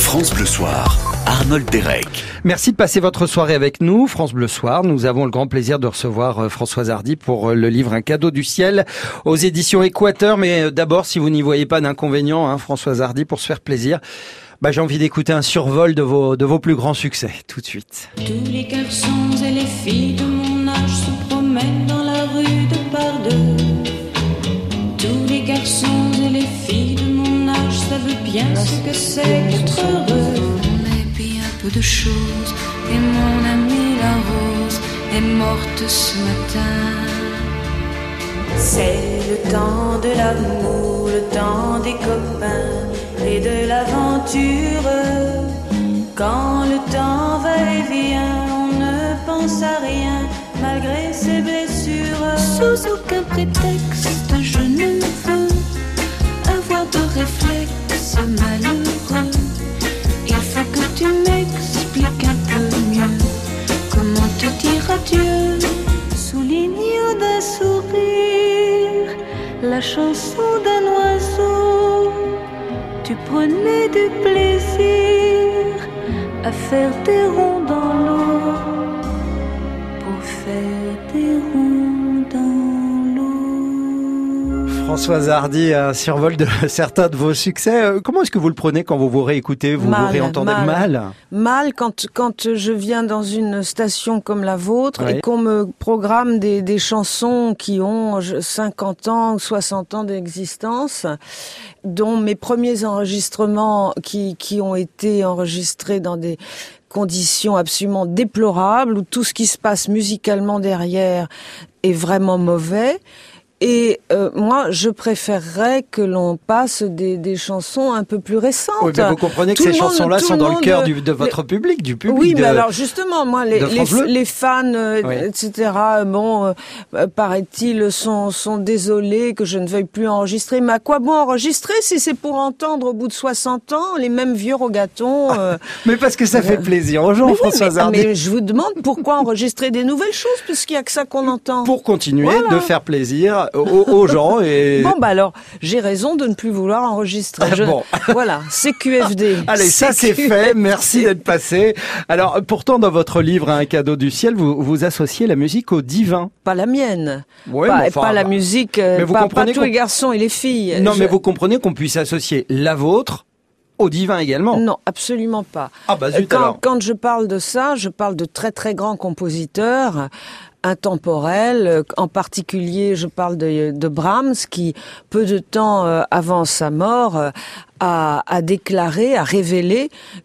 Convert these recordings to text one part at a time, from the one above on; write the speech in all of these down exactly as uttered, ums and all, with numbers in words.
France Bleu Soir, Arnold Derek. Merci de passer votre soirée avec nous, France Bleu Soir. Nous avons le grand plaisir de recevoir Françoise Hardy pour le livre Un cadeau du ciel aux éditions Équateur. Mais d'abord, si vous n'y voyez pas d'inconvénient, hein, Françoise Hardy, pour se faire plaisir, bah, j'ai envie d'écouter un survol de vos, de vos plus grands succès, tout de suite. Tous les garçons et les filles de mon âge se promènent dans la rue de par deux. Tous les garçons et les filles de mon âge savent bien ce que c'est qu'être heureux. Mais puis un peu de choses, et mon amie la rose est morte ce matin. C'est le temps de l'amour, le temps des copains et de l'aventure. Quand le temps va et vient, on ne pense à rien malgré ses blessures. Sous aucun prétexte, je ne veux avoir de réflexe malheureux. Il faut que tu m'expliques un peu mieux comment te dire adieu. Souligne d'un sourire la chanson d'un oiseau. Tu prenais du plaisir à faire des ronds dans l'eau, pour faire des ronds dans l'eau. Françoise Hardy, un survol de certains de vos succès. Comment est-ce que vous le prenez quand vous vous réécoutez, vous mal, vous réentendez mal mal Mal quand quand je viens dans une station comme la vôtre, oui, et qu'on me programme des des chansons qui ont cinquante ans ou soixante ans d'existence, dont mes premiers enregistrements qui qui ont été enregistrés dans des conditions absolument déplorables, où tout ce qui se passe musicalement derrière est vraiment mauvais. Et euh, moi, je préférerais que l'on passe des, des chansons un peu plus récentes. Oui, mais vous comprenez que tout ces le chansons-là monde, sont dans le monde, cœur du, de votre les... public, du public. Oui, de, mais alors justement, moi, les, les, les fans, euh, oui, et cetera, bon, euh, paraît-il, sont, sont désolés que je ne veuille plus enregistrer. Mais à quoi bon enregistrer si c'est pour entendre au bout de soixante ans les mêmes vieux rogatons euh... Mais parce que ça fait plaisir aux gens, mais Françoise oui, mais, Hardy. mais je vous demande pourquoi enregistrer des nouvelles choses, puisqu'il n'y a que ça qu'on entend. Pour continuer voilà. de faire plaisir aux, aux gens. Et... Bon, bah alors, j'ai raison de ne plus vouloir enregistrer. Je... Bon. Voilà, c'est Q F D. Allez, c'est ça c'est Q F D. fait, merci d'être passé. Alors, pourtant, dans votre livre, Un cadeau du ciel, vous, vous associez la musique au divin. Pas la mienne. Ouais, pas, mais enfin, pas la musique, mais vous pas, comprenez pas tous les garçons et les filles. Non, Je... mais vous comprenez qu'on puisse associer la vôtre au divin également. Non, absolument pas. Ah bah zut quand, alors. Quand je parle de ça, je parle de très très grands compositeurs intemporels. En particulier, je parle de, de Brahms, qui, peu de temps euh, avant sa mort, euh, a, a déclaré, a révélé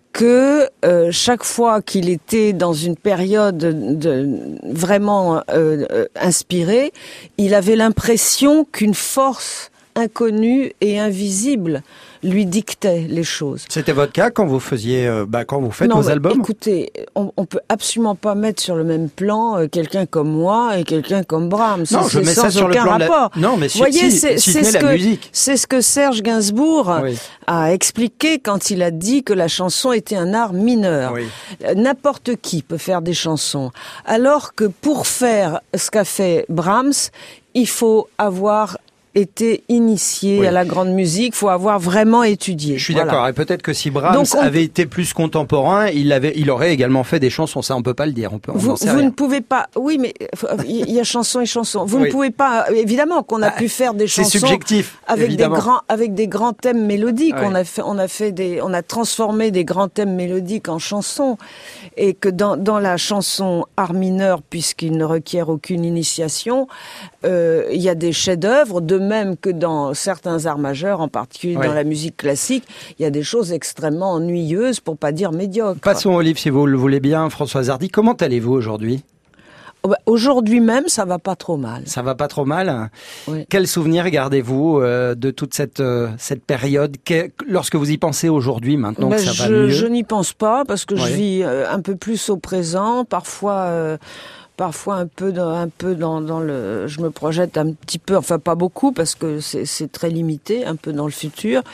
que euh, chaque fois qu'il était dans une période de, vraiment euh, euh, inspirée, il avait l'impression qu'une force inconnue et invisible lui dictait les choses. C'était votre cas quand vous faisiez, euh, bah, quand vous faites non, vos albums? Écoutez, on, on peut absolument pas mettre sur le même plan euh, quelqu'un comme moi et quelqu'un comme Brahms. Non, je mets ça sur le plan rapport. de la... Non, mais si, voyez, si, c'est, si c'est ce ce la que musique. c'est ce que Serge Gainsbourg oui. a expliqué quand il a dit que la chanson était un art mineur. Oui. N'importe qui peut faire des chansons, alors que pour faire ce qu'a fait Brahms, il faut avoir été initié oui. à la grande musique, faut avoir vraiment étudié. Je suis voilà. d'accord. Et peut-être que si Brahms Donc on... avait été plus contemporain, il avait, il aurait également fait des chansons. Ça, on peut pas le dire. On peut. On vous, sait vous rien. ne pouvez pas. Oui, mais il y a chansons et chansons. Vous oui. ne pouvez pas. Évidemment qu'on a ah, pu faire des chansons. C'est subjectif. Avec évidemment. des grands, avec des grands thèmes mélodiques. Oui. On a fait, on a fait des, on a transformé des grands thèmes mélodiques en chansons. Et que dans dans la chanson art mineur, puisqu'il ne requiert aucune initiation, euh, il y a des chefs-d'œuvre. De même que dans certains arts majeurs, en particulier oui. dans la musique classique, il y a des choses extrêmement ennuyeuses, pour pas dire médiocres. Passons au livre, si vous le voulez bien, Françoise Hardy. Comment allez-vous aujourd'hui ? Aujourd'hui même, ça va pas trop mal. Ça va pas trop mal. Oui. Quel souvenir gardez-vous euh, de toute cette euh, cette période que, lorsque vous y pensez aujourd'hui, maintenant ben que ça je, va mieux? Je n'y pense pas parce que oui. je vis euh, un peu plus au présent, parfois. Euh, Parfois un peu dans, un peu dans, dans le, je me projette un petit peu, enfin pas beaucoup parce que c'est, c'est très limité, un peu dans le futur.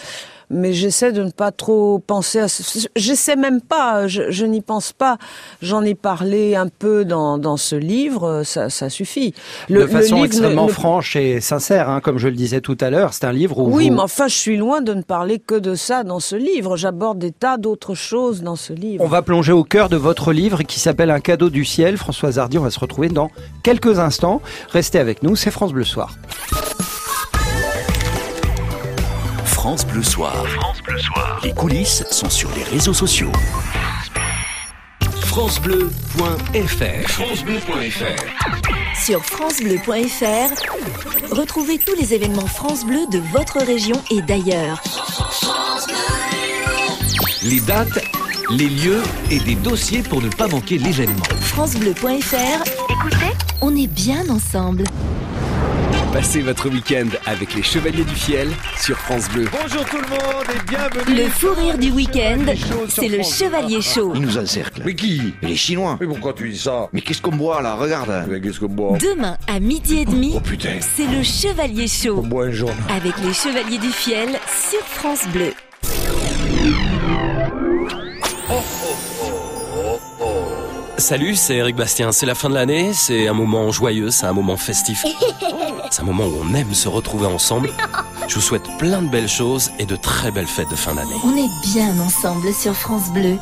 mais j'essaie de ne pas trop penser à ce... J'essaie même pas, je, je n'y pense pas. J'en ai parlé un peu dans, dans ce livre, ça, ça suffit. Le, de façon le extrêmement ne, franche et sincère, hein, comme je le disais tout à l'heure, c'est un livre où Oui, vous... mais enfin, je suis loin de ne parler que de ça dans ce livre. J'aborde des tas d'autres choses dans ce livre. On va plonger au cœur de votre livre qui s'appelle Un cadeau du ciel. Françoise Hardy, on va se retrouver dans quelques instants. Restez avec nous, c'est France Bleu Soir. France Bleu Soir. France Bleu Soir. Les coulisses sont sur les réseaux sociaux. francebleu point f r. francebleu point f r. Sur francebleu point f r, retrouvez tous les événements France Bleu de votre région et d'ailleurs. Les dates, les lieux et des dossiers pour ne pas manquer l'événement. francebleu point f r, écoutez, on est bien ensemble. Passez votre week-end avec les Chevaliers du Fiel sur France Bleu. Bonjour tout le monde et bienvenue. Le fou rire du week-end, c'est le Chevalier Chaud. Ils nous encerclent. Mais qui? Les Chinois. Mais pourquoi tu dis ça? Mais qu'est-ce qu'on boit là? Regarde. Mais qu'est-ce qu'on boit? Demain à midi et demi, Oh putain. c'est le Chevalier Chaud. On boit un jaune. Avec les Chevaliers du Fiel sur France Bleu. Salut, c'est Eric Bastien. C'est la fin de l'année, c'est un moment joyeux, c'est un moment festif. C'est un moment où on aime se retrouver ensemble. Je vous souhaite plein de belles choses et de très belles fêtes de fin d'année. On est bien ensemble sur France Bleu.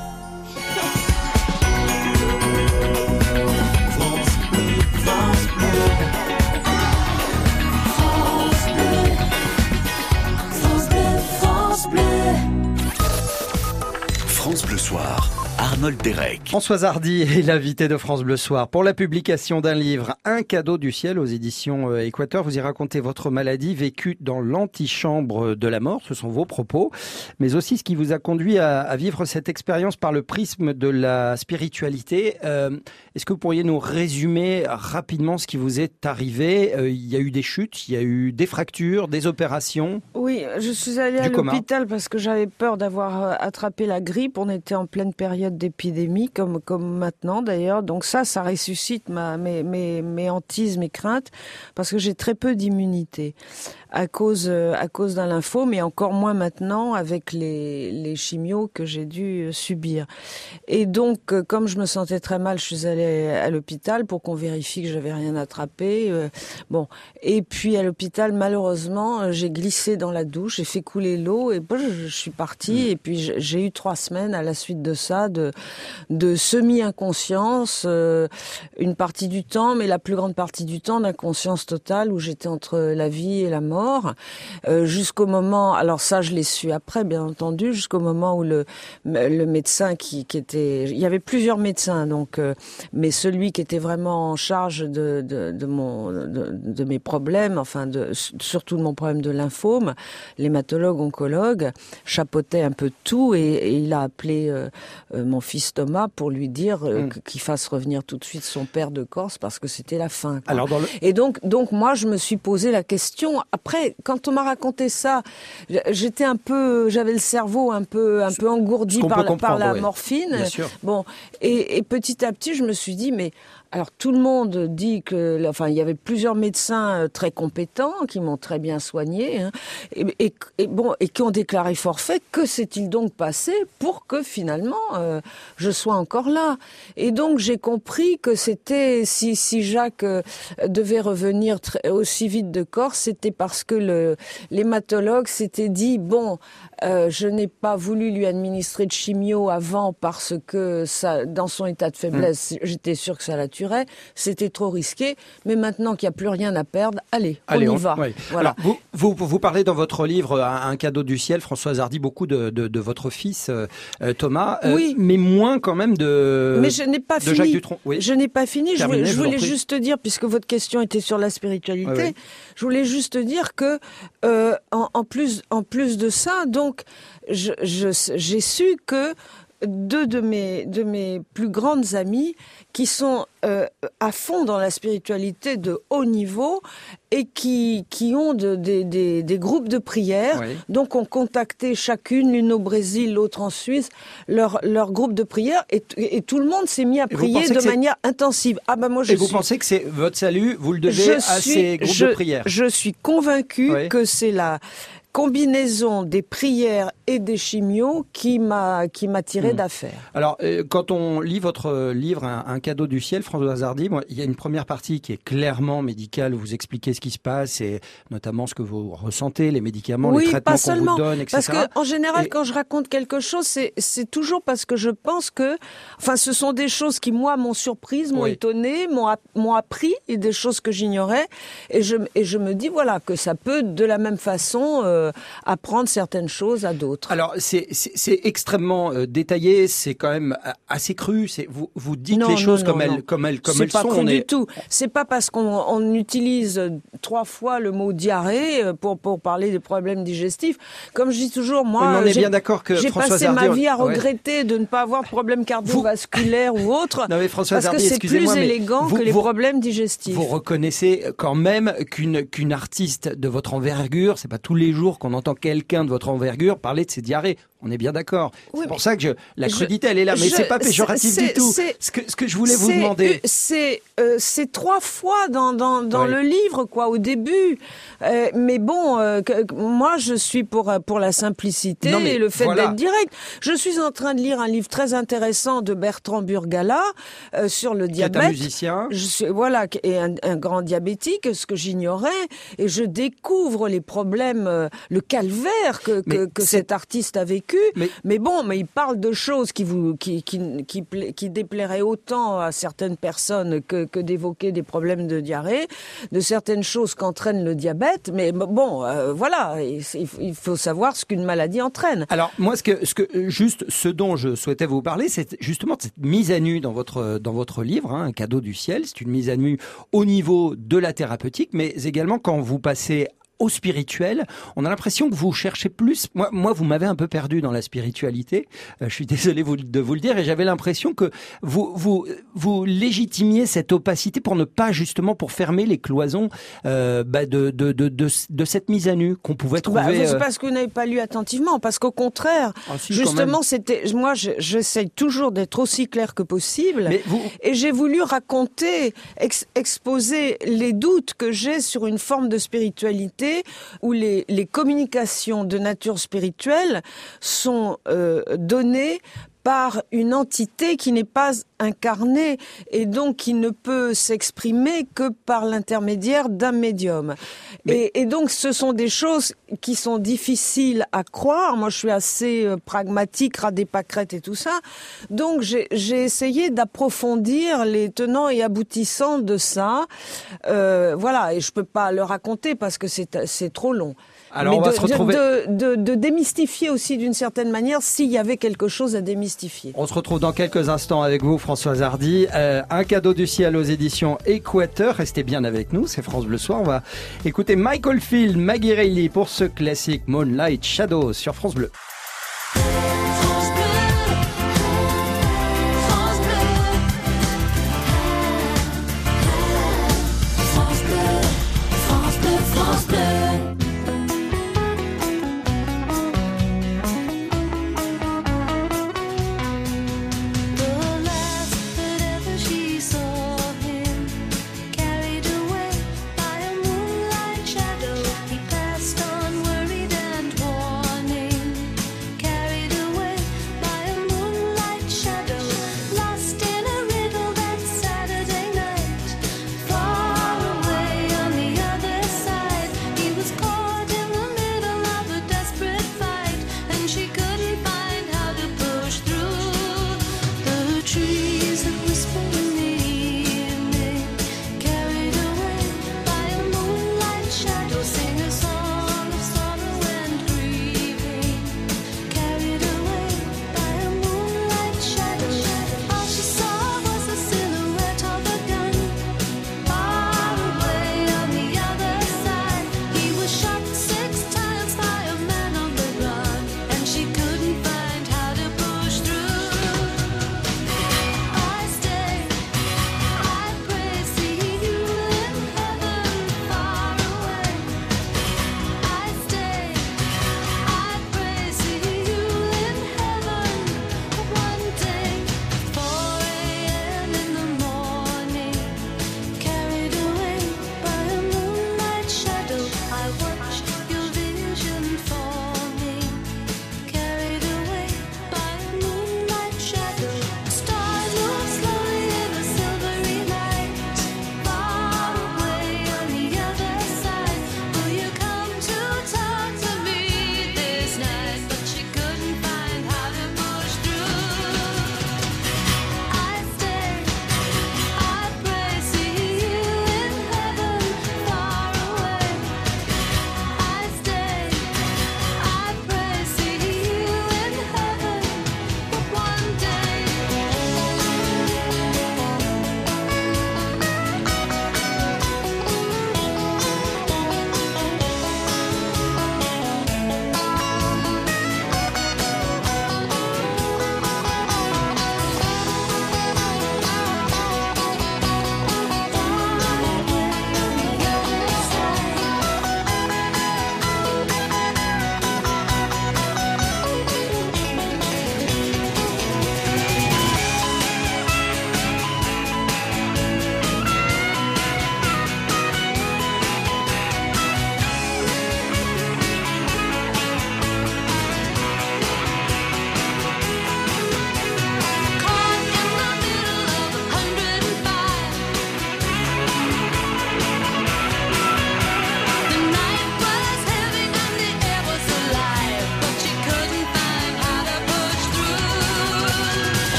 France Bleu Soir. Arnold Derek. Françoise Hardy est l'invitée de France Bleu Soir pour la publication d'un livre, Un cadeau du ciel aux éditions Équateur. Vous y racontez votre maladie vécue dans l'antichambre de la mort, ce sont vos propos, mais aussi ce qui vous a conduit à, à vivre cette expérience par le prisme de la spiritualité. Euh, est-ce que vous pourriez nous résumer rapidement ce qui vous est arrivé? euh, Il y a eu des chutes, il y a eu des fractures, des opérations? Oui, je suis allée à l'hôpital parce que j'avais peur d'avoir attrapé la grippe. On était en pleine période d'épidémie, comme, comme maintenant d'ailleurs. Donc ça, ça ressuscite ma, mes, mes, mes hantises, mes craintes, parce que j'ai très peu d'immunité à cause, à cause d'un lymphome, et encore moins maintenant avec les, les chimios que j'ai dû subir. Et donc, comme je me sentais très mal, je suis allée à l'hôpital pour qu'on vérifie que j'avais rien attrapé. Bon, et puis à l'hôpital, malheureusement, j'ai glissé dans la douche, j'ai fait couler l'eau, et bon, je suis partie. Et puis j'ai eu trois semaines à la suite de ça, de, de semi-inconscience, euh, une partie du temps, mais la plus grande partie du temps d'inconscience totale, où j'étais entre la vie et la mort. Euh, jusqu'au moment, alors ça je l'ai su après bien entendu, jusqu'au moment où le le médecin qui, qui était, il y avait plusieurs médecins donc, euh, mais celui qui était vraiment en charge de de, de mon de, de mes problèmes, enfin de surtout de mon problème de lymphome, l'hématologue oncologue chapeautait un peu tout, et, et il a appelé euh, euh, mon fils Thomas pour lui dire euh, mmh. qu'il fasse revenir tout de suite son père de Corse parce que c'était la fin, quoi. Alors dans le... Et donc donc moi je me suis posé la question. Après, quand on m'a raconté ça, j'étais un peu, j'avais le cerveau un peu, un peu engourdi par la, par la oui. morphine. Bien sûr. Bon, et, et petit à petit, je me suis dit, mais alors tout le monde dit que, enfin, il y avait plusieurs médecins très compétents qui m'ont très bien soigné, hein, et, et, et bon, et qui ont déclaré forfait. Que s'est-il donc passé pour que finalement euh, je sois encore là? Et donc j'ai compris que c'était, si, si Jacques euh, devait revenir très, aussi vite de Corse, c'était parce que le, l'hématologue s'était dit, bon, euh, je n'ai pas voulu lui administrer de chimio avant parce que ça, dans son état de faiblesse, mmh. j'étais sûre que ça la tuerait. C'était trop risqué. Mais maintenant qu'il n'y a plus rien à perdre, allez, allez on y on, va. Oui. Voilà. Alors, vous, vous, vous parlez dans votre livre Un cadeau du ciel, Françoise Hardy, beaucoup de, de, de votre fils euh, Thomas, euh, oui. mais moins quand même de, mais je n'ai pas de fini. Jacques Dutronc. Oui. Je n'ai pas fini. Terminé, je voulais, je voulais je juste dire, puisque votre question était sur la spiritualité, oui, oui. je voulais juste dire que euh, en, en plus, en plus de ça, donc, je, je, j'ai su que deux de mes, de mes plus grandes amies qui sont euh, à fond dans la spiritualité de haut niveau et qui, qui ont de, de, de, des groupes de prière, oui. donc ont contacté chacune, l'une au Brésil, l'autre en Suisse, leur, leur groupe de prière, et, et, et tout le monde s'est mis à prier de manière intensive. Ah ben moi je et suis... vous pensez que c'est votre salut, vous le devez je à suis, ces groupes je, de prière? Je suis convaincue oui. que c'est la... combinaison des prières et des chimios qui m'a qui m'a tiré mmh. d'affaire. Alors, euh, quand on lit votre livre, un, un cadeau du ciel, Françoise Hardy, bon, il y a une première partie qui est clairement médicale, où vous expliquez ce qui se passe et notamment ce que vous ressentez, les médicaments, oui, les traitements qu'on vous donne, et cetera. Parce que en général, et... quand je raconte quelque chose, c'est c'est toujours parce que je pense que, enfin, ce sont des choses qui moi m'ont surprise, m'ont oui. étonnée, m'ont m'ont appris et des choses que j'ignorais, et je et je me dis voilà que ça peut de la même façon euh, apprendre certaines choses à d'autres. Alors c'est c'est, c'est extrêmement euh, détaillé, c'est quand même assez cru. C'est vous vous dites non, les choses non, comme, non, elles, non. comme elles comme c'est elles pas sont. Cru on du est... tout. C'est pas parce qu'on on utilise trois fois le mot diarrhée pour pour parler des problèmes digestifs. Comme je dis toujours, moi, oui, on est bien d'accord que j'ai Françoise passé Hardy, ma vie à ouais. regretter de ne pas avoir de problèmes cardiovasculaires vous... ou autres. Non mais Françoise parce Hardy, que c'est plus élégant vous, que les vous, problèmes digestifs. Vous reconnaissez quand même qu'une qu'une artiste de votre envergure, c'est pas tous les jours qu'on entend quelqu'un de votre envergure parler de ses diarrhées. On est bien d'accord. Oui, c'est pour ça que je, la crudité, je, elle est là, mais je, c'est pas péjoratif c'est, du tout. C'est, ce que ce que je voulais vous demander, c'est euh, c'est trois fois dans dans dans oui. le livre quoi au début. Euh, mais bon, euh, que, moi je suis pour pour la simplicité non, et le fait voilà. d'être direct. Je suis en train de lire un livre très intéressant de Bertrand Burgala euh, sur le diabète. Qui est un musicien. Je suis voilà et un, un grand diabétique, ce que j'ignorais, et je découvre les problèmes, euh, le calvaire que que, que cet artiste a vécu. Mais, mais bon, mais il parle de choses qui vous, qui, qui, qui, qui, qui déplairaient autant à certaines personnes que, que d'évoquer des problèmes de diarrhée, de certaines choses qu'entraîne le diabète. Mais bon, euh, voilà, il, il faut savoir ce qu'une maladie entraîne. Alors moi, ce que, ce que, juste ce dont je souhaitais vous parler, c'est justement cette mise à nu dans votre, dans votre livre, hein, Un cadeau du ciel. C'est une mise à nu au niveau de la thérapeutique, mais également quand vous passez au spirituel, on a l'impression que vous cherchez plus. Moi, moi, vous m'avez un peu perdu dans la spiritualité. Euh, je suis désolé vous, de vous le dire, et j'avais l'impression que vous, vous, vous légitimiez cette opacité pour ne pas justement pour fermer les cloisons euh, bah de, de, de, de, de cette mise à nu qu'on pouvait trouver. Bah, c'est euh... parce que vous n'avez pas lu attentivement, parce qu'au contraire, ah, si, justement, c'était. Moi, je, j'essaye toujours d'être aussi clair que possible, mais vous... et j'ai voulu raconter, ex, exposer les doutes que j'ai sur une forme de spiritualité. Où les, les communications de nature spirituelle sont euh, données par une entité qui n'est pas incarnée et donc qui ne peut s'exprimer que par l'intermédiaire d'un médium. Mais... Et, et donc ce sont des choses qui sont difficiles à croire. Moi je suis assez euh, pragmatique, ras des pâquerettes et tout ça. Donc j'ai, j'ai essayé d'approfondir les tenants et aboutissants de ça. Euh, voilà, et je peux pas le raconter parce que c'est, c'est trop long. Alors mais on va de, se retrouver... de, de, de démystifier aussi d'une certaine manière s'il y avait quelque chose à démystifier. On se retrouve dans quelques instants avec vous, Françoise Hardy. Euh, un cadeau du ciel aux éditions Équateur. Restez bien avec nous, c'est France Bleu Soir. On va écouter Michael Field, Maggie Reilly pour ce classique Moonlight Shadows sur France Bleu.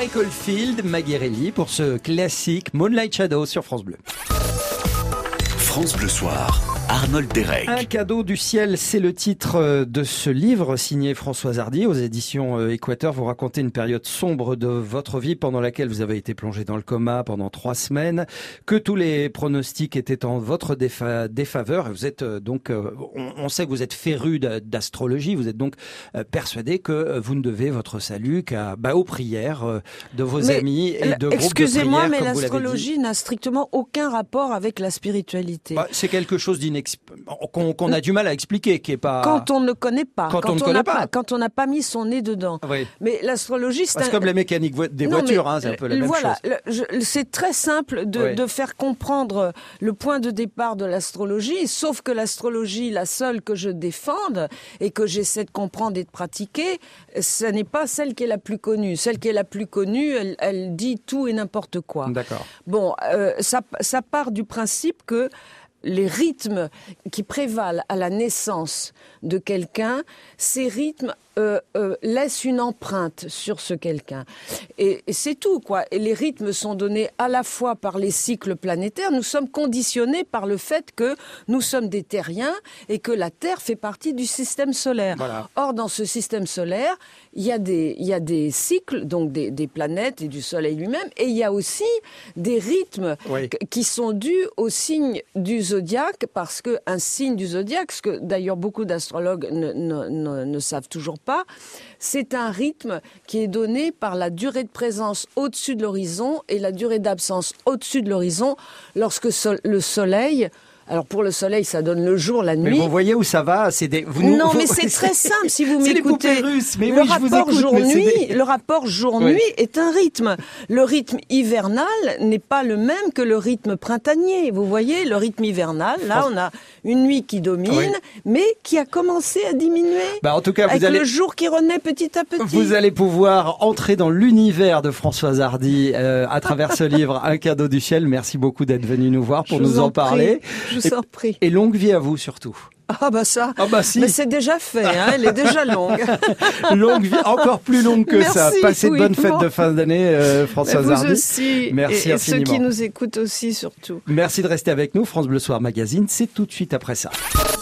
Michael Field, Maghirelli pour ce classique Moonlight Shadow sur France Bleu. France Bleu Soir, Arnold Derek. Un cadeau du ciel, c'est le titre de ce livre signé Françoise Hardy aux éditions Équateur. Vous racontez une période sombre de votre vie pendant laquelle vous avez été plongé dans le coma pendant trois semaines, que tous les pronostics étaient en votre défa- défaveur. Vous êtes donc, on, on sait que vous êtes féru d'astrologie, vous êtes donc persuadé que vous ne devez votre salut qu'à bah, aux prières de vos mais amis et de groupes de prières. Excusez-moi, mais l'astrologie n'a strictement aucun rapport avec la spiritualité. Bah, c'est quelque chose d'inex... qu'on, qu'on a du mal à expliquer, qui est pas. Quand on ne connaît pas, quand, quand on ne on connaît n'a pas. pas, quand on n'a pas mis son nez dedans. Oui. Mais l'astrologie, c'est, c'est un... comme la mécanique vo- des non, voitures, mais, hein, c'est un peu la même voilà, chose. Le, je, c'est très simple de, oui. de faire comprendre le point de départ de l'astrologie, sauf que l'astrologie, la seule que je défende et que j'essaie de comprendre et de pratiquer, ce n'est pas celle qui est la plus connue. Celle qui est la plus connue, elle, elle dit tout et n'importe quoi. D'accord. Bon, euh, ça, ça part du principe que les rythmes qui prévalent à la naissance de quelqu'un, ces rythmes euh, euh, laissent une empreinte sur ce quelqu'un. Et, et c'est tout, quoi. Et les rythmes sont donnés à la fois par les cycles planétaires. Nous sommes conditionnés par le fait que nous sommes des terriens et que la Terre fait partie du système solaire. Voilà. Or, dans ce système solaire, il y a des, il y a des cycles, donc des, des planètes et du Soleil lui-même, et il y a aussi des rythmes oui. qui sont dus au signe du zodiaque, parce qu'un signe du zodiaque, ce que d'ailleurs beaucoup d'astrologues ne, ne, ne, ne savent toujours pas, c'est un rythme qui est donné par la durée de présence au-dessus de l'horizon et la durée d'absence au-dessus de l'horizon lorsque so- le Soleil... Alors pour le soleil, ça donne le jour, la nuit. Mais vous voyez où ça va, c'est des. Vous nous, non, vous... mais c'est très simple si vous m'écoutez. C'est les poupées russes. Mais le oui, je vous rapport écoute. jour-nuit, Des... le rapport jour-nuit oui. est un rythme. Le rythme hivernal n'est pas le même que le rythme printanier. Vous voyez, le rythme hivernal, là, on a une nuit qui domine, oui. mais qui a commencé à diminuer. Bah en tout cas, vous avec allez. Le jour qui renaît petit à petit. Vous allez pouvoir entrer dans l'univers de Françoise Hardy euh, à travers ce livre, Un cadeau du ciel. Merci beaucoup d'être venu nous voir pour je nous en, en parler. Je vous et, en prie. Et longue vie à vous surtout. Ah bah ça, ah bah si. Mais c'est déjà fait, hein, elle est déjà longue. Longue vie, encore plus longue que Merci, ça. Passez de oui, bonnes fêtes bon. de fin d'année, euh, Françoise vous Hardy. Aussi, merci et, et infiniment. ceux qui nous écoutent aussi surtout. Merci de rester avec nous. France Bleu Soir Magazine, c'est tout de suite après ça.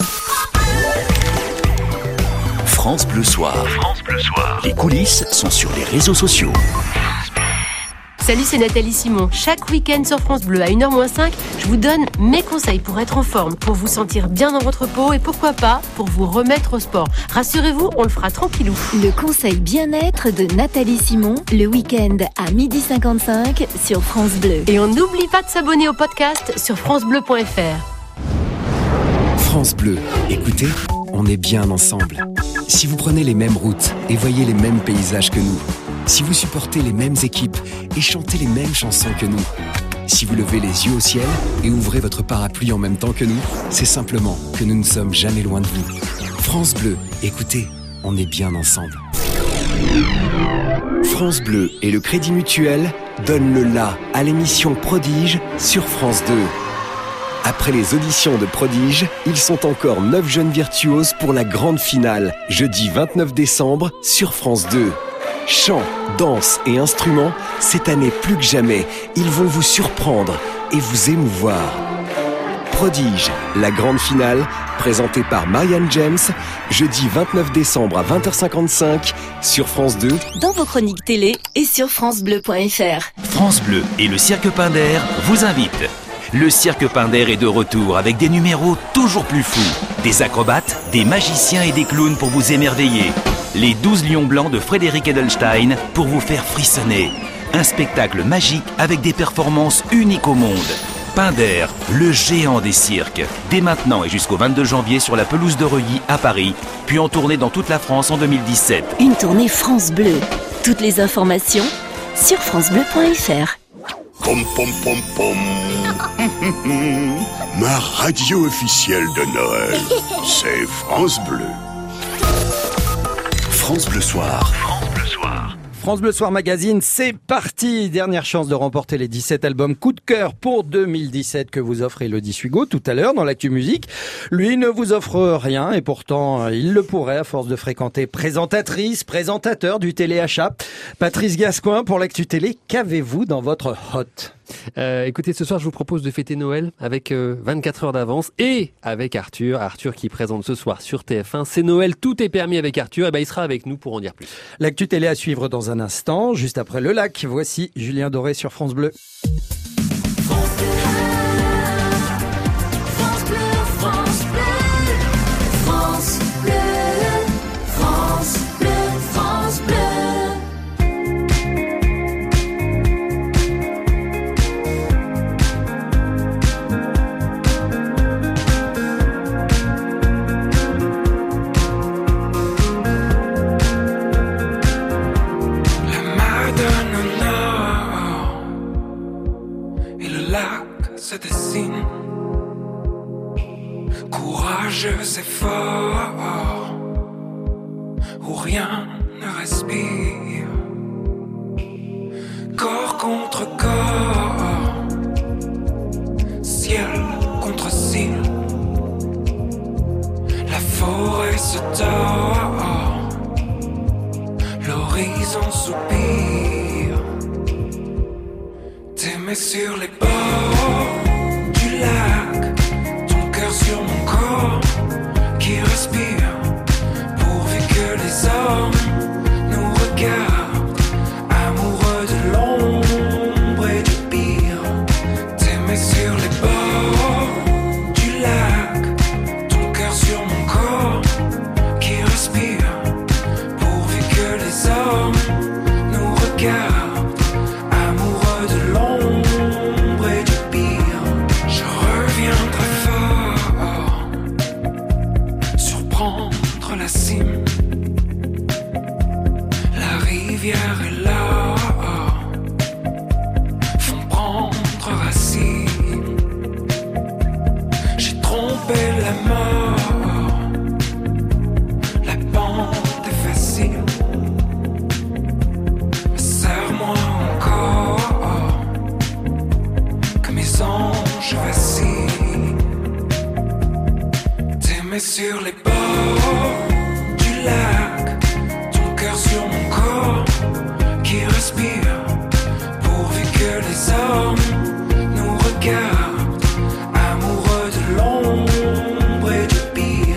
France Bleu Soir. France Bleu Soir. Les coulisses sont sur les réseaux sociaux. Salut, c'est Nathalie Simon. Chaque week-end sur France Bleu à une heure moins cinq, je vous donne mes conseils pour être en forme, pour vous sentir bien dans votre peau et pourquoi pas pour vous remettre au sport. Rassurez-vous, on le fera tranquillou. Le conseil bien-être de Nathalie Simon, le week-end à midi cinquante-cinq sur France Bleu. Et on n'oublie pas de s'abonner au podcast sur francebleu point f r. France Bleu, écoutez, on est bien ensemble. Si vous prenez les mêmes routes et voyez les mêmes paysages que nous, si vous supportez les mêmes équipes et chantez les mêmes chansons que nous, si vous levez les yeux au ciel et ouvrez votre parapluie en même temps que nous, c'est simplement que nous ne sommes jamais loin de vous. France Bleu, écoutez, on est bien ensemble. France Bleu et le Crédit Mutuel donnent le la à l'émission Prodige sur France deux. Après les auditions de Prodige, ils sont encore neuf jeunes virtuoses pour la grande finale, jeudi vingt-neuf décembre sur France deux. Chant, danse et instruments, cette année plus que jamais, ils vont vous surprendre et vous émouvoir. Prodige, la grande finale, présentée par Marianne James, jeudi vingt-neuf décembre à vingt heures cinquante-cinq sur France deux. Dans vos chroniques télé et sur francebleu point f r. France Bleu et le Cirque Pinder vous invitent. Le Cirque Pinder est de retour avec des numéros toujours plus fous. Des acrobates, des magiciens et des clowns pour vous émerveiller. Les douze lions blancs de Frédéric Edelstein pour vous faire frissonner. Un spectacle magique avec des performances uniques au monde. Pinder, le géant des cirques. Dès maintenant et jusqu'au vingt-deux janvier sur la pelouse de Reuilly à Paris, puis en tournée dans toute la France en deux mille dix-sept. Une tournée France Bleu. Toutes les informations sur francebleu point f r. Pom pom pom pom. Ma radio officielle de Noël, c'est France Bleu. France Bleu Soir. France Bleu Soir. France Bleu Soir Magazine, c'est parti. Dernière chance de remporter les dix-sept albums coup de cœur pour deux mille dix-sept que vous offre Elodie Sugo tout à l'heure dans l'Actu Musique. Lui ne vous offre rien et pourtant il le pourrait à force de fréquenter présentatrice, présentateur du téléachat. Patrice Gascoin pour l'Actu Télé, qu'avez-vous dans votre hot ? Euh, écoutez, ce soir, je vous propose de fêter Noël avec euh, vingt-quatre heures d'avance et avec Arthur. Arthur qui présente ce soir sur T F un. C'est Noël, tout est permis avec Arthur. Et ben, il sera avec nous pour en dire plus. L'actu télé à suivre dans un instant, juste après le lac. Voici Julien Doré sur France Bleu. Se dessine, courageux et fort, où rien ne respire, corps contre corps, ciel contre ciel, la forêt se tord, l'horizon soupire, t'aimer sur les bords du lac, ton cœur sur mon corps qui respire, pourvu que les hommes nous regardent, amoureux de l'ombre et du pire. T'aimer sur les bords du lac, ton cœur sur mon corps qui respire, pourvu que les hommes nous regardent. La rivière est là, font prendre racine. J'ai trompé la mort, la pente est facile. Mais serre-moi encore, que mes anges vacillent. T'aimer sur les bords du lac, ton cœur sur mon corps qui respire, pourvu que les hommes nous regardent, amoureux de l'ombre et du pire.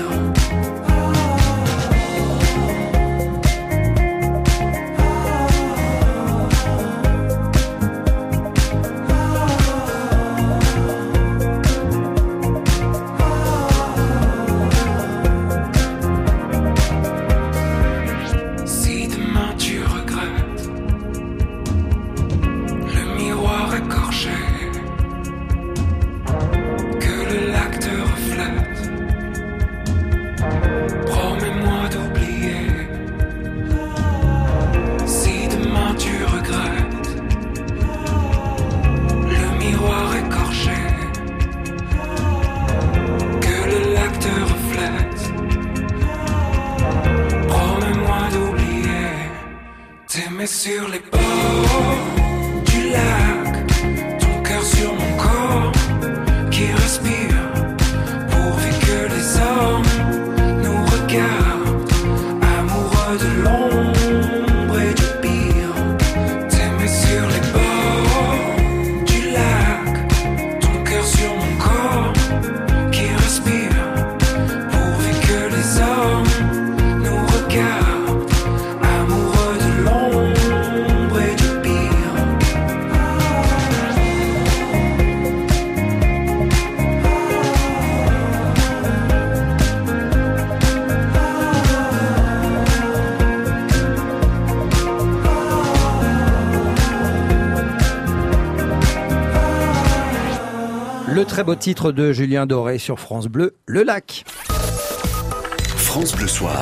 Sur les bords du lac, ton cœur sur mon corps qui respire, pourvu que les hommes nous regardent, amoureux de l'ombre et du pire. T'aimer sur les bords du lac, ton cœur sur mon corps qui respire, pourvu que les hommes nous regardent. Le très beau titre de Julien Doré sur France Bleu, Le Lac. France Bleu Soir.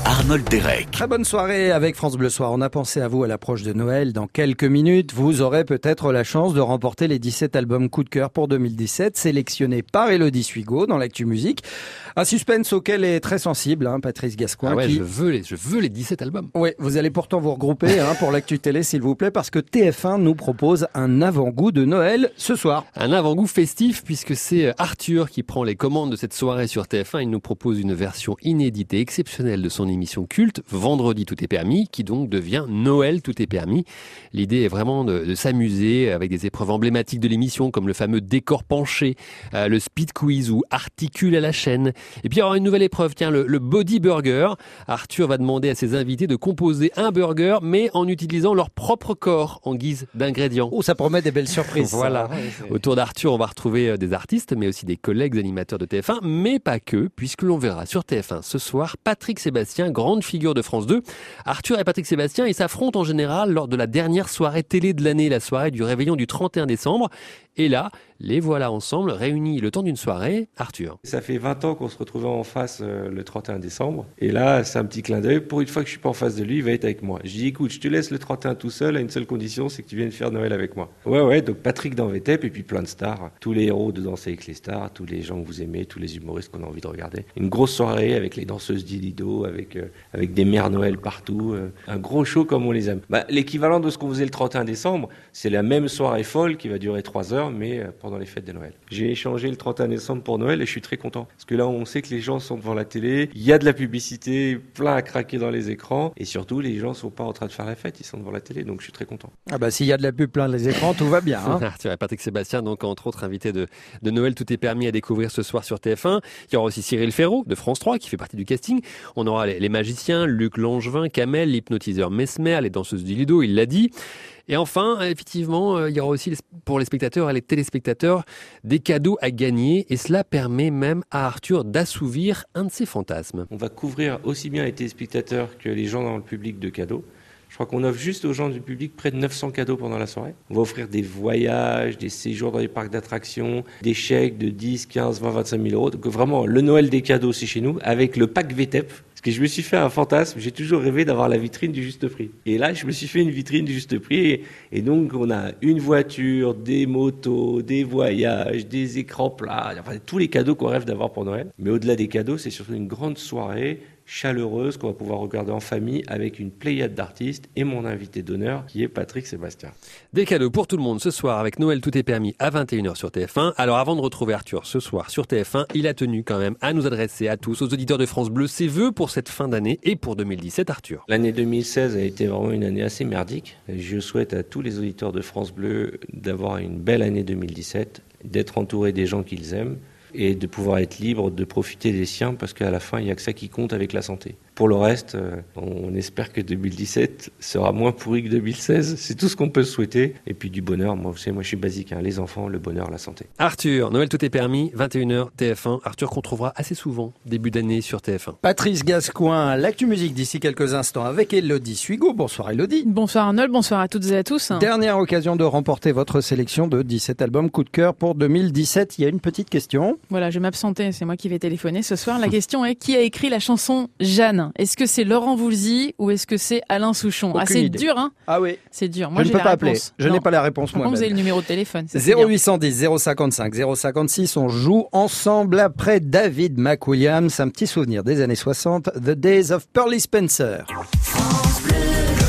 Arnold Derek. Très bonne soirée avec France Bleu Soir. On a pensé à vous à l'approche de Noël. Dans quelques minutes, vous aurez peut-être la chance de remporter les dix-sept albums coup de cœur pour deux mille dix-sept, sélectionnés par Élodie Suigo dans l'Actu Musique. Un suspense auquel est très sensible, hein, Patrice Gascoin. Ah ouais, qui... je veux les, je veux les dix-sept albums. Oui, vous allez pourtant vous regrouper hein, pour l'Actu Télé, s'il vous plaît, parce que T F un nous propose un avant-goût de Noël ce soir. Un avant-goût festif, puisque c'est Arthur qui prend les commandes de cette soirée sur T F un. Il nous propose une version inédite et exceptionnelle de son émission culte, Vendredi tout est permis, qui donc devient Noël tout est permis. L'idée est vraiment de, de s'amuser avec des épreuves emblématiques de l'émission, comme le fameux décor penché, euh, le speed quiz ou articule à la chaîne. Et puis il y aura une nouvelle épreuve, tiens, le, le body burger. Arthur va demander à ses invités de composer un burger, mais en utilisant leur propre corps en guise d'ingrédients. Oh, ça promet des belles surprises. Voilà. Ça. Autour d'Arthur, on va retrouver des artistes, mais aussi des collègues animateurs de T F un, mais pas que, puisque l'on verra sur T F un ce soir Patrick Sébastien, grande figure de France deux. Arthur et Patrick Sébastien, ils s'affrontent en général lors de la dernière soirée télé de l'année, la soirée du réveillon du trente et un décembre. Et là, les voilà ensemble, réunis le temps d'une soirée. Arthur. Ça fait vingt ans qu'on se retrouvait en face euh, le trente et un décembre. Et là, c'est un petit clin d'œil. Pour une fois que je suis pas en face de lui, il va être avec moi. Je dis, écoute, je te laisse le trente et un tout seul à une seule condition, c'est que tu viennes faire Noël avec moi. Ouais, ouais, donc Patrick dans V T E P et puis plein de stars. Tous les héros de Danser avec les stars, tous les gens que vous aimez, tous les humoristes qu'on a envie de regarder. Une grosse soirée avec les danseuses d'Ilido, avec, euh, avec des mères Noël partout. Euh, un gros show comme on les aime. Bah, l'équivalent de ce qu'on faisait le trente et un décembre, c'est la même soirée folle qui va durer trois heures, mais euh, pendant les fêtes de Noël. J'ai échangé le trente et un décembre pour Noël et je suis très content. Parce que là, on sait que les gens sont devant la télé, il y a de la publicité, plein à craquer dans les écrans, et surtout, les gens sont pas en train de faire la fête, ils sont devant la télé, donc je suis très content. Ah bah s'il y a de la pub plein les écrans, tout va bien. Hein. Arthur et Patrick Sébastien, donc entre autres invités de, de Noël, tout est permis à découvrir ce soir sur T F un. Il y aura aussi Cyril Ferraud de France trois qui fait partie du casting. On aura les, les magiciens, Luc Langevin, Kamel, l'hypnotiseur Mesmer, les danseuses du Lido, il l'a dit. Et enfin, effectivement, il y aura aussi pour les spectateurs et les téléspectateurs des cadeaux à gagner. Et cela permet même à Arthur d'assouvir un de ses fantasmes. On va couvrir aussi bien les téléspectateurs que les gens dans le public de cadeaux. Je crois qu'on offre juste aux gens du public près de neuf cents cadeaux pendant la soirée. On va offrir des voyages, des séjours dans les parcs d'attractions, des chèques de dix, quinze, vingt, vingt-cinq mille euros. Donc vraiment, le Noël des cadeaux, c'est chez nous, avec le pack V T E P. Parce que je me suis fait un fantasme, j'ai toujours rêvé d'avoir la vitrine du juste prix. Et là, je me suis fait une vitrine du juste prix. Et, et donc, on a une voiture, des motos, des voyages, des écrans plats, enfin tous les cadeaux qu'on rêve d'avoir pour Noël. Mais au-delà des cadeaux, c'est surtout une grande soirée chaleureuse qu'on va pouvoir regarder en famille avec une pléiade d'artistes et mon invité d'honneur qui est Patrick Sébastien. Des cadeaux pour tout le monde ce soir avec Noël tout est permis à vingt et une heures sur T F un. Alors avant de retrouver Arthur ce soir sur T F un, il a tenu quand même à nous adresser à tous, aux auditeurs de France Bleu, ses vœux pour cette fin d'année et pour deux mille dix-sept, Arthur. L'année deux mille seize a été vraiment une année assez merdique. Je souhaite à tous les auditeurs de France Bleu d'avoir une belle année deux mille dix-sept, d'être entourés des gens qu'ils aiment et de pouvoir être libre de profiter des siens parce qu'à la fin, il n'y a que ça qui compte avec la santé. Pour le reste, on espère que deux mille dix-sept sera moins pourri que deux mille seize. C'est tout ce qu'on peut souhaiter. Et puis du bonheur. Moi, vous savez, moi je suis basique. Hein. Les enfants, le bonheur, la santé. Arthur, Noël tout est permis, vingt et une heures, T F un. Arthur qu'on trouvera assez souvent, début d'année sur T F un. Patrice Gascoin, l'Actu Musique d'ici quelques instants avec Élodie Suigo. Bonsoir Élodie. Bonsoir Arnold, bonsoir à toutes et à tous. Dernière occasion de remporter votre sélection de dix-sept albums coup de cœur pour deux mille dix-sept. Il y a une petite question. Voilà, je vais m'absenter, c'est moi qui vais téléphoner ce soir. La question est, qui a écrit la chanson Jeanne ? Est-ce que c'est Laurent Voulzy ou est-ce que c'est Alain Souchon ? Aucune Ah, c'est idée. dur, hein ? Ah oui. C'est dur. Moi, je j'ai ne peux la pas réponse. appeler. Je Non. n'ai pas la réponse moi. Comment vous avez le numéro de téléphone ? Ça, c'est zéro bien. huit cent dix, zéro cinquante-cinq, zéro cinquante-six. On joue ensemble après David McWilliams. Un petit souvenir des années soixante. The Days of Pearly Spencer. France Bleu,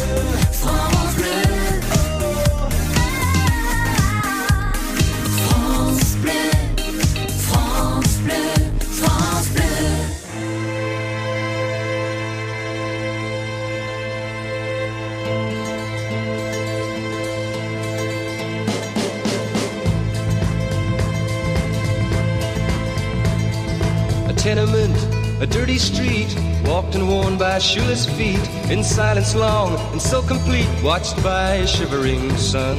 France Bleu, France Bleu, France Bleu, France Bleu. A tenement, a dirty street, walked and worn by shoeless feet, in silence long and so complete, watched by a shivering sun.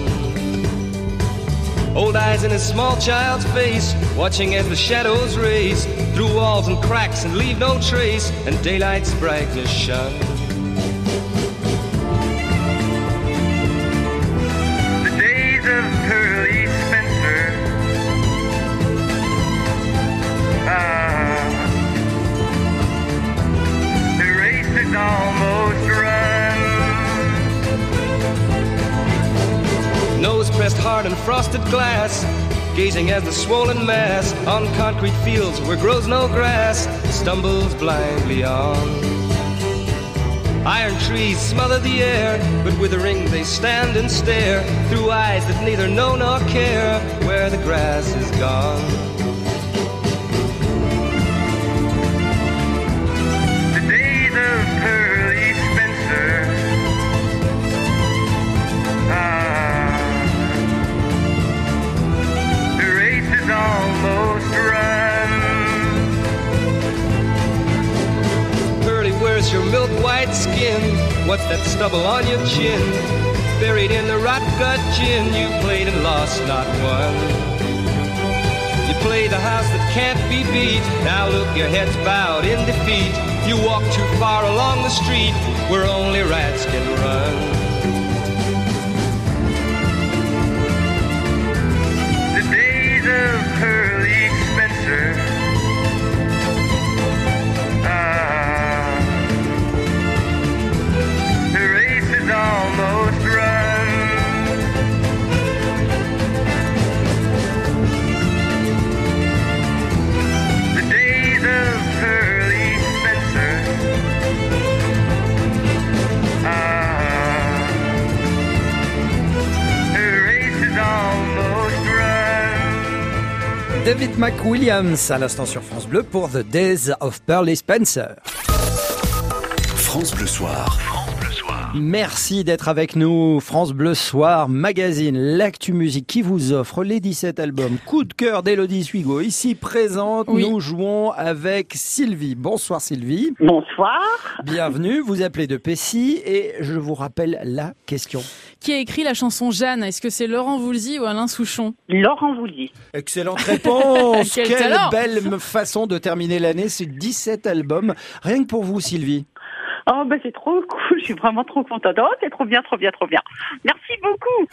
Old eyes in a small child's face, watching as the shadows race through walls and cracks and leave no trace, and daylight's brightness shone. The days of Pearly Spencer. Ah, the race that hard and frosted glass, gazing as the swollen mass on concrete fields where grows no grass stumbles blindly on. Iron trees smother the air, but withering they stand and stare through eyes that neither know nor care where the grass is gone. The days of Pearly Spencer. Ah, the race is almost run. Pearly, where's your milk white skin? What's that stubble on your chin? Buried in the rot gut gin, you played and lost, not won. You play the house that can't be beat. Now look, your head's bowed in defeat. You walk too far along the street where only rats can run. The days of Pearly Spencer. Ah, the race is almost run. The days of Pearly Spencer. Ah, the race is almost run. David McWilliams à l'instant sur France Bleu pour The Days of Pearly Spencer. France Bleu Soir. Merci d'être avec nous. France Bleu Soir Magazine, l'actu musique qui vous offre les dix-sept albums coup de cœur d'Élodie Suigo. Ici présente, Oui. nous jouons avec Sylvie. Bonsoir Sylvie. Bonsoir. Bienvenue, vous appelez de Pessy et je vous rappelle la question. Qui a écrit la chanson Jeanne? Est-ce que c'est Laurent Voulzy ou Alain Souchon? Laurent Voulzy. Excellente réponse. Quel Quelle talent. belle façon de terminer l'année. C'est dix-sept albums. Rien que pour vous Sylvie. Oh, ben c'est trop cool, je suis vraiment trop contente. Oh, c'est trop bien, trop bien, trop bien. Merci beaucoup.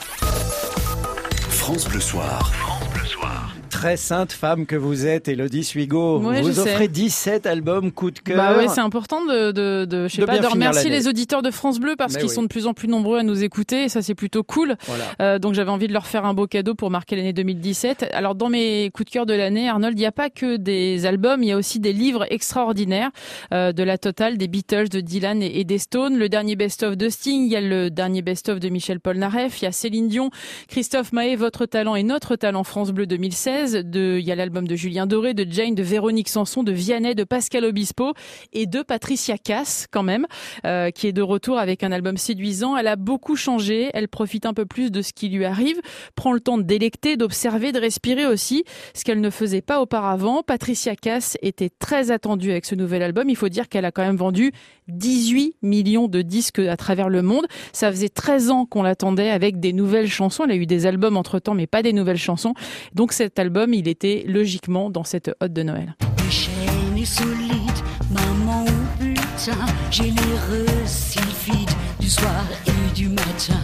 France Bleu Soir. Très sainte femme que vous êtes, Élodie Suigo. Ouais, vous je offrez sais. dix-sept albums coup de cœur. Bah ouais, c'est important de, de, de, je sais De pas, bien de finir remercier l'année. les auditeurs de France Bleu parce Mais qu'ils oui. sont de plus en plus nombreux à nous écouter et ça c'est plutôt cool. Voilà. Euh, donc j'avais envie de leur faire un beau cadeau pour marquer l'année deux mille dix-sept. Alors dans mes coups de cœur de l'année, Arnold, il n'y a pas que des albums, il y a aussi des livres extraordinaires euh, de la totale, des Beatles, de Dylan et, et des Stones. Le dernier best-of de Sting, il y a le dernier best-of de Michel Polnareff, il y a Céline Dion, Christophe Maé, Votre Talent et Notre Talent France Bleu deux mille seize. De, il y a l'album de Julien Doré, de Jane, de Véronique Sanson, de Vianney, de Pascal Obispo et de Patricia Cass quand même, euh, qui est de retour avec un album séduisant. Elle a beaucoup changé, elle profite un peu plus de ce qui lui arrive, prend le temps de délecter, d'observer, de respirer aussi, ce qu'elle ne faisait pas auparavant. Patricia Cass était très attendue avec ce nouvel album. Il faut dire qu'elle a quand même vendu dix-huit millions de disques à travers le monde. Ça faisait treize ans qu'on l'attendait avec des nouvelles chansons. Elle a eu des albums entre-temps, mais pas des nouvelles chansons. Donc cet album, il était logiquement dans cette hotte de Noël. Chaîne est solide, maman ou putain, généreux, sylphide, du soir et du matin.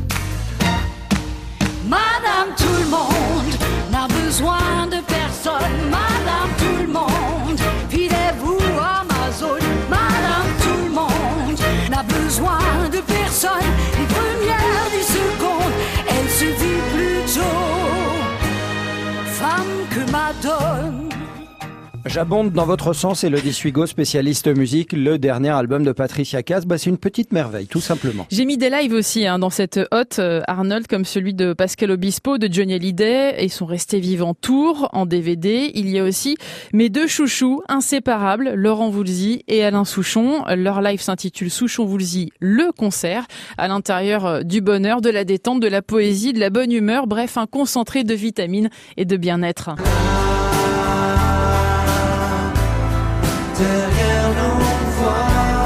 Madame tout le monde n'a besoin de personne, Madame tout le monde, filez-vous Amazon. Madame tout le monde n'a besoin de personne, ni première ni seconde, elle se dit plutôt femme que Madone. J'abonde dans votre sens, Élodie Suigo, spécialiste musique. Le dernier album de Patricia Cass, bah, c'est une petite merveille, tout simplement. J'ai mis des lives aussi hein, dans cette hotte, euh, Arnold, comme celui de Pascal Obispo, de Johnny Hallyday, et sont restés vivants tour en D V D. Il y a aussi mes deux chouchous inséparables, Laurent Voulzy et Alain Souchon. Leur live s'intitule Souchon-Voulzy, le concert, à l'intérieur euh, du bonheur, de la détente, de la poésie, de la bonne humeur, bref, un concentré de vitamines et de bien-être. Derrière nos voix,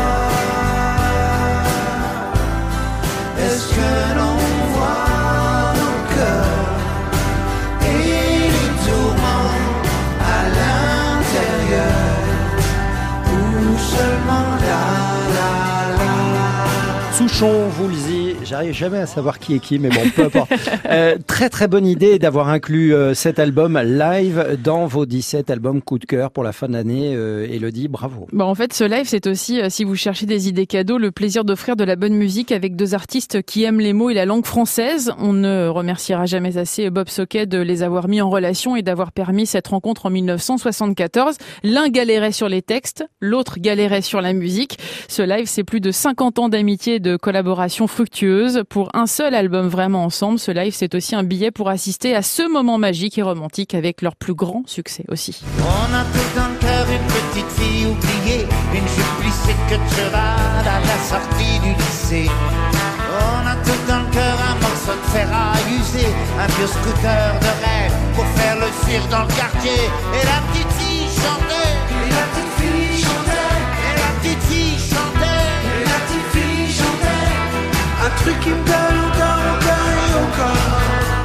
est-ce que l'on voit nos cœurs et les tourments à l'intérieur, ou seulement là, là, là? Souchon-Voulzy J'arrive jamais à savoir qui est qui, mais bon, peu importe. euh, très très bonne idée d'avoir inclus euh, cet album live dans vos dix-sept albums coup de cœur pour la fin de l'année. Euh, Élodie, bravo. Bon, en fait, ce live, c'est aussi, euh, si vous cherchez des idées cadeaux, le plaisir d'offrir de la bonne musique avec deux artistes qui aiment les mots et la langue française. On ne remerciera jamais assez Bob Soquet de les avoir mis en relation et d'avoir permis cette rencontre en mille neuf cent soixante-quatorze. L'un galérait sur les textes, l'autre galérait sur la musique. Ce live, c'est plus de cinquante ans d'amitié et de collaboration fructueuse. Pour un seul album vraiment ensemble, ce live, c'est aussi un billet pour assister à ce moment magique et romantique avec leur plus grand succès aussi. On a tout dans le cœur une petite fille oubliée, une jupe plissée que de cheval à la sortie du lycée. On a tout dans le cœur un morceau de fer à user, un vieux scooter de rêve pour faire le cirque dans le quartier. Et la petite fille chantait, et la petite fille chantait, et la petite fille chantait, et la petite fille chantait, un truc qui me donne encore, encore et encore.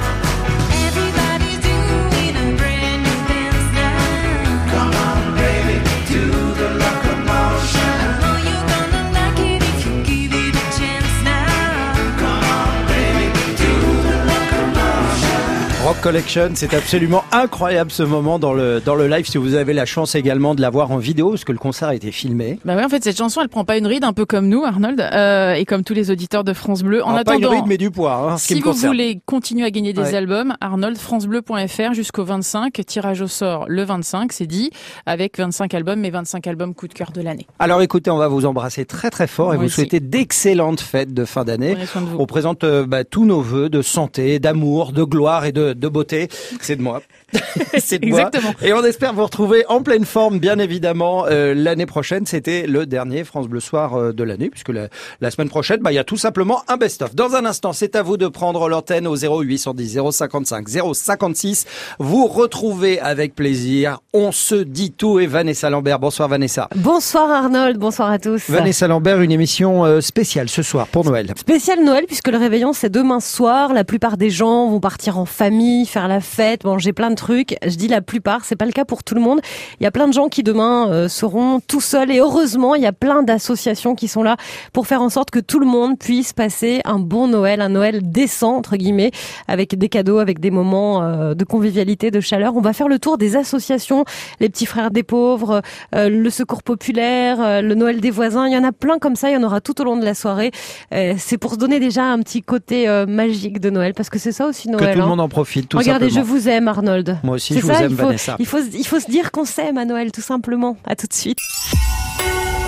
Rock Collection, c'est absolument incroyable ce moment dans le dans le live. Si vous avez la chance également de la voir en vidéo, parce que le concert a été filmé. Bah ouais, en fait cette chanson, elle prend pas une ride, un peu comme nous, Arnold, euh, et comme tous les auditeurs de France Bleu. En Alors, attendant, pas une ride mais du poids. Hein, ce si qui me vous concerne. voulez continuer à gagner des ouais. albums, Arnold, francebleu point f r jusqu'au vingt-cinq, tirage au sort le vingt-cinq, c'est dit, avec vingt-cinq albums, mais vingt-cinq albums coup de cœur de l'année. Alors écoutez, on va vous embrasser très très fort Moi et vous aussi. souhaiter d'excellentes fêtes de fin d'année. Prenez soin de vous. On présente euh, bah, tous nos vœux de santé, d'amour, de gloire et de, de beauté. C'est de moi. C'est de moi. Exactement. Et on espère vous retrouver en pleine forme, bien évidemment, euh, l'année prochaine. C'était le dernier France Bleu Soir euh, de l'année, puisque la, la semaine prochaine, bah, il y a tout simplement un best-of. Dans un instant, c'est à vous de prendre l'antenne au zéro huit cent dix zéro cinquante-cinq zéro cinquante-six. Vous retrouvez avec plaisir On se dit tout et Vanessa Lambert. Bonsoir Vanessa. Bonsoir Arnold, bonsoir à tous. Vanessa Lambert, une émission euh, spéciale ce soir pour Noël. Spécial Noël puisque le réveillon c'est demain soir. La plupart des gens vont partir en famille, faire la fête, manger plein de trucs. Je dis la plupart, c'est pas le cas pour tout le monde. Il y a plein de gens qui demain euh, seront tout seuls et heureusement il y a plein d'associations qui sont là pour faire en sorte que tout le monde puisse passer un bon Noël, un Noël décent entre guillemets, avec des cadeaux, avec des moments euh, de convivialité, de chaleur. On va faire le tour des associations, les petits frères des pauvres, euh, le secours populaire, euh, le Noël des voisins. Il y en a plein comme ça, il y en aura tout au long de la soirée. Euh, c'est pour se donner déjà un petit côté euh, magique de Noël, parce que c'est ça aussi Noël. Que tout le hein. monde en profite, tout Regardez, simplement. je vous aime Arnold. Moi aussi, c'est je ça, vous aime il faut, Vanessa. Il faut, il faut se dire qu'on s'aime à Noël, tout simplement. À tout de suite.